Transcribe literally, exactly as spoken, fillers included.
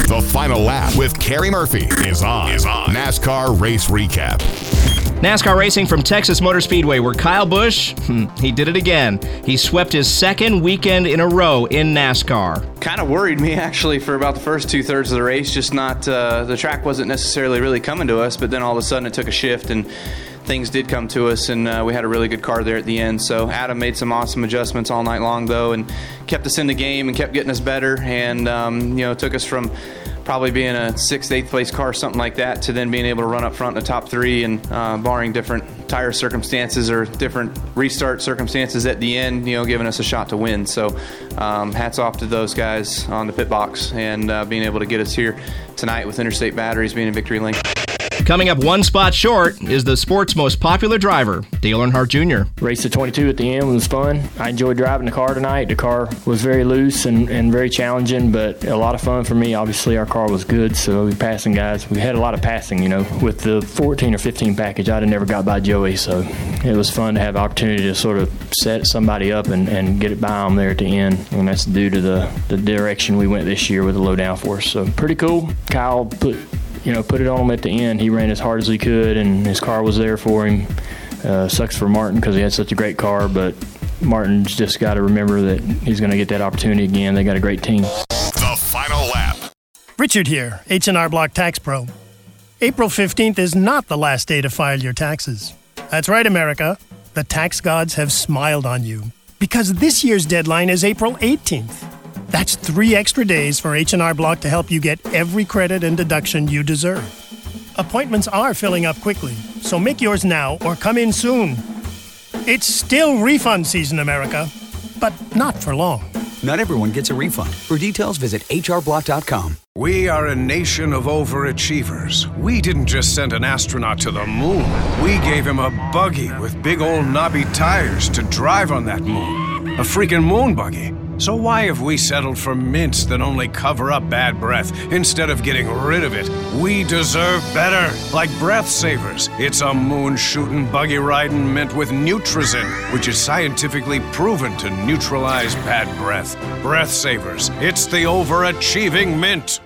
The Final Lap with Kerry Murphy is on. Is on. NASCAR Race Recap. NASCAR racing from Texas Motor Speedway, where Kyle Busch, he did it again. He swept his second weekend in a row in NASCAR. Kind of worried me, actually, for about the first two-thirds of the race. Just not, uh, the track wasn't necessarily really coming to us, but then all of a sudden it took a shift, and things did come to us, and uh, we had a really good car there at the end. So Adam made some awesome adjustments all night long, though, and kept us in the game and kept getting us better, and, um, you know, took us from probably being a sixth, eighth place car, something like that, to then being able to run up front in the top three, and uh, barring different tire circumstances or different restart circumstances at the end, you know, giving us a shot to win. So um, hats off to those guys on the pit box, and uh, being able to get us here tonight with Interstate Batteries being in Victory Lane. Coming up one spot short is the sport's most popular driver, Dale Earnhardt Junior Race to twenty-two at the end was fun. I enjoyed driving the car tonight. The car was very loose and, and very challenging, but a lot of fun for me. Obviously, our car was good, so we were passing guys. We had a lot of passing, you know. With the fourteen or fifteen package, I'd have never got by Joey, so it was fun to have the opportunity to sort of set somebody up and, and get it by them there at the end, and that's due to the, the direction we went this year with the low downforce. So pretty cool. Kyle put... You know, put it on him at the end. He ran as hard as he could, and his car was there for him. Uh, sucks for Martin because he had such a great car, but Martin's just got to remember that he's going to get that opportunity again. They got a great team. The Final Lap. Richard here, H and R Block Tax Pro. April fifteenth is not the last day to file your taxes. That's right, America. The tax gods have smiled on you because this year's deadline is April eighteenth. That's three extra days for H and R Block to help you get every credit and deduction you deserve. Appointments are filling up quickly, so make yours now or come in soon. It's still refund season, America, but not for long. Not everyone gets a refund. For details, visit H R block dot com. We are a nation of overachievers. We didn't just send an astronaut to the moon. We gave him a buggy with big old knobby tires to drive on that moon. A freaking moon buggy. So why have we settled for mints that only cover up bad breath instead of getting rid of it? We deserve better, like Breath Savers. It's a moon-shooting, buggy-riding mint with Nutrizin, which is scientifically proven to neutralize bad breath. Breath Savers. It's the overachieving mint.